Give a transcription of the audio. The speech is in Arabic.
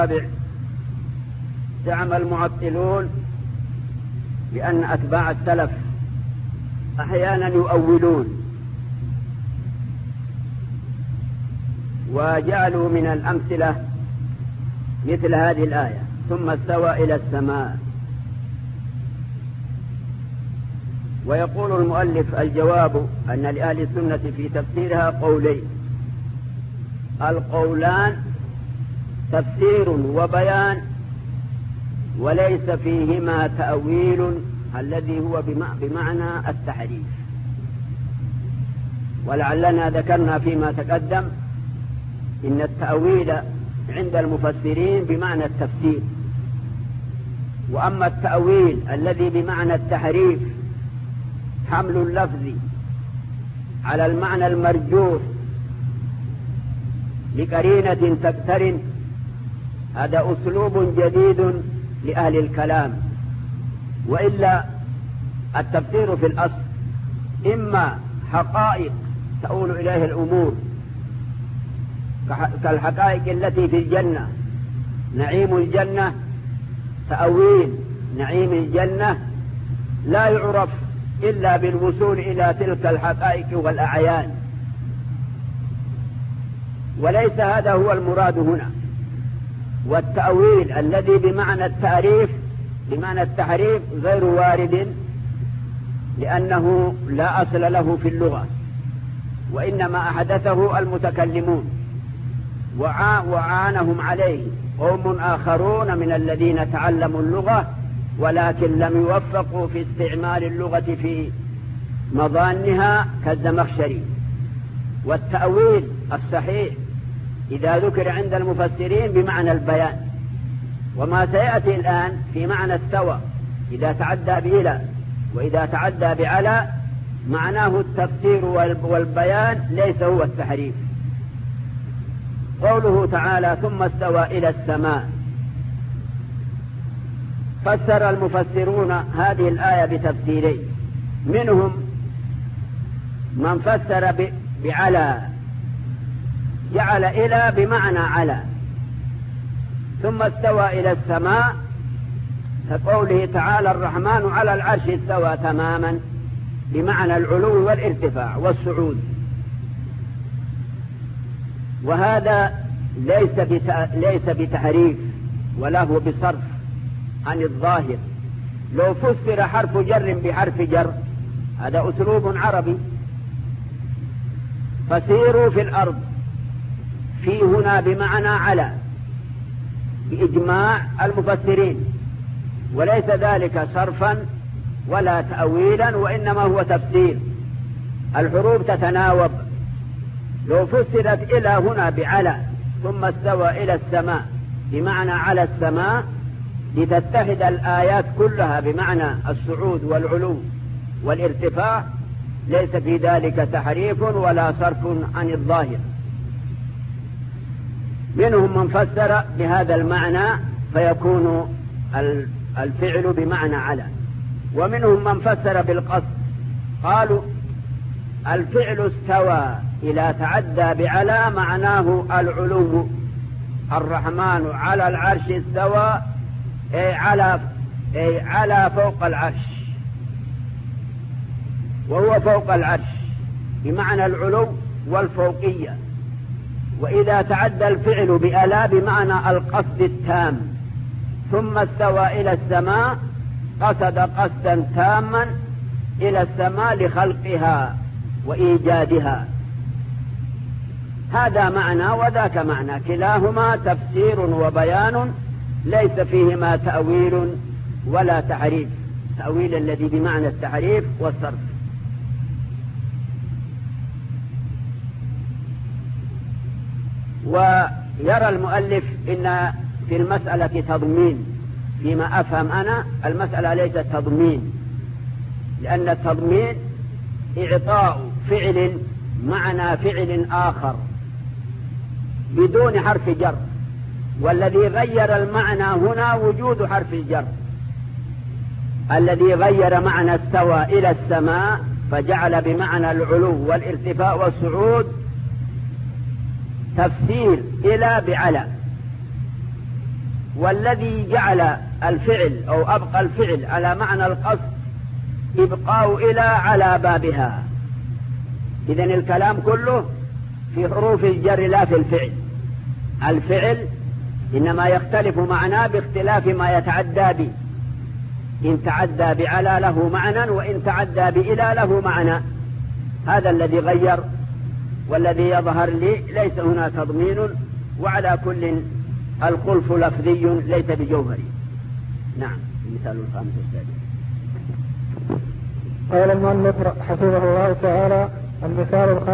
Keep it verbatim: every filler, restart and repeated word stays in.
الرابع، زعم المعطلون بأن أتباع السلف أحيانا يؤولون، وجعلوا من الأمثلة مثل هذه الآية: ثم استوى إلى السماء. ويقول المؤلف: الجواب أن لأهل السنة في تفسيرها قولين، القولان تفسير وبيان، وليس فيهما تأويل الذي هو بمعنى التحريف. ولعلنا ذكرنا فيما تقدم إن التأويل عند المفسرين بمعنى التفسير، وأما التأويل الذي بمعنى التحريف حمل اللفظ على المعنى المرجوح لقرينة تقترن، هذا أسلوب جديد لأهل الكلام. وإلا التفسير في الأصل إما حقائق تؤول إليه الأمور كالحقائق التي في الجنة، نعيم الجنة، تأويل نعيم الجنة لا يعرف إلا بالوصول إلى تلك الحقائق والأعيان، وليس هذا هو المراد هنا. والتأويل الذي بمعنى التعريف بمعنى التحريف غير وارد، لأنه لا أصل له في اللغة، وإنما أحدثه المتكلمون وعانهم عليه قوم آخرون من الذين تعلموا اللغة ولكن لم يوفقوا في استعمال اللغة في مظانها كالزمخشري. والتأويل الصحيح إذا ذكر عند المفسرين بمعنى البيان، وما سيأتي الآن في معنى استوى إذا تعدى بإلى وإذا تعدى بعلى معناه التفسير والبيان، ليس هو التحريف. قوله تعالى: ثم استوى إلى السماء، فسر المفسرون هذه الآية بتفسيرين، منهم من فسر بعلى، جعل إلى بمعنى على، ثم استوى إلى السماء كقوله تعالى: الرحمن على العرش استوى تماما، بمعنى العلو والارتفاع والصعود. وهذا ليس ليس بتحريف ولا هو بصرف عن الظاهر. لو فسر حرف جر بحرف جر هذا أسلوب عربي. فسيروا في الأرض في هنا بمعنى على بإجماع المفسرين، وليس ذلك صرفا ولا تأويلا، وإنما هو تفسير. الحروف تتناوب. لو فسرت إلى هنا بعلى ثم استوى إلى السماء بمعنى على السماء لتتحد الآيات كلها بمعنى الصعود والعلو والارتفاع، ليس في ذلك تحريف ولا صرف عن الظاهر. منهم من فسر بهذا المعنى فيكون الفعل بمعنى على، ومنهم من فسر بالقصد، قالوا الفعل استوى إلى تعدى بعلى معناه العلو، الرحمن على العرش استوى أي على أي على فوق العرش، وهو فوق العرش بمعنى العلو والفوقية. وإذا تعدى الفعل بألا بمعنى القصد التام، ثم استوى إلى السماء قصد قصدا تاما إلى السماء لخلقها وإيجادها. هذا معنى وذاك معنى، كلاهما تفسير وبيان، ليس فيهما تأويل ولا تحريف، تأويل الذي بمعنى التحريف والصرف. ويرى المؤلف إن في المسألة تضمين، فيما أفهم أنا المسألة ليست تضمين، لأن التضمين إعطاء فعل معنى فعل آخر بدون حرف جر، والذي غير المعنى هنا وجود حرف الجر. الذي غير معنى استوى إلى السماء فجعل بمعنى العلو والارتفاع والصعود تفسير إلى بعلى، والذي جعل الفعل أو أبقى الفعل على معنى القصد إبقاء إلى على بابها. إذن الكلام كله في حروف الجر لا في الفعل. الفعل إنما يختلف معناه باختلاف ما يتعدى به، إن تعدى بعلى له معنى وإن تعدى بإلى له معنى. هذا الذي غير، والذي يظهر لي ليس هنا تضمين، وعلى كل الخلف لفظي ليس بجوهري. نعم. المثال الخامس السادس. قال المؤلف حفظه الله تعالى: المثال الخامس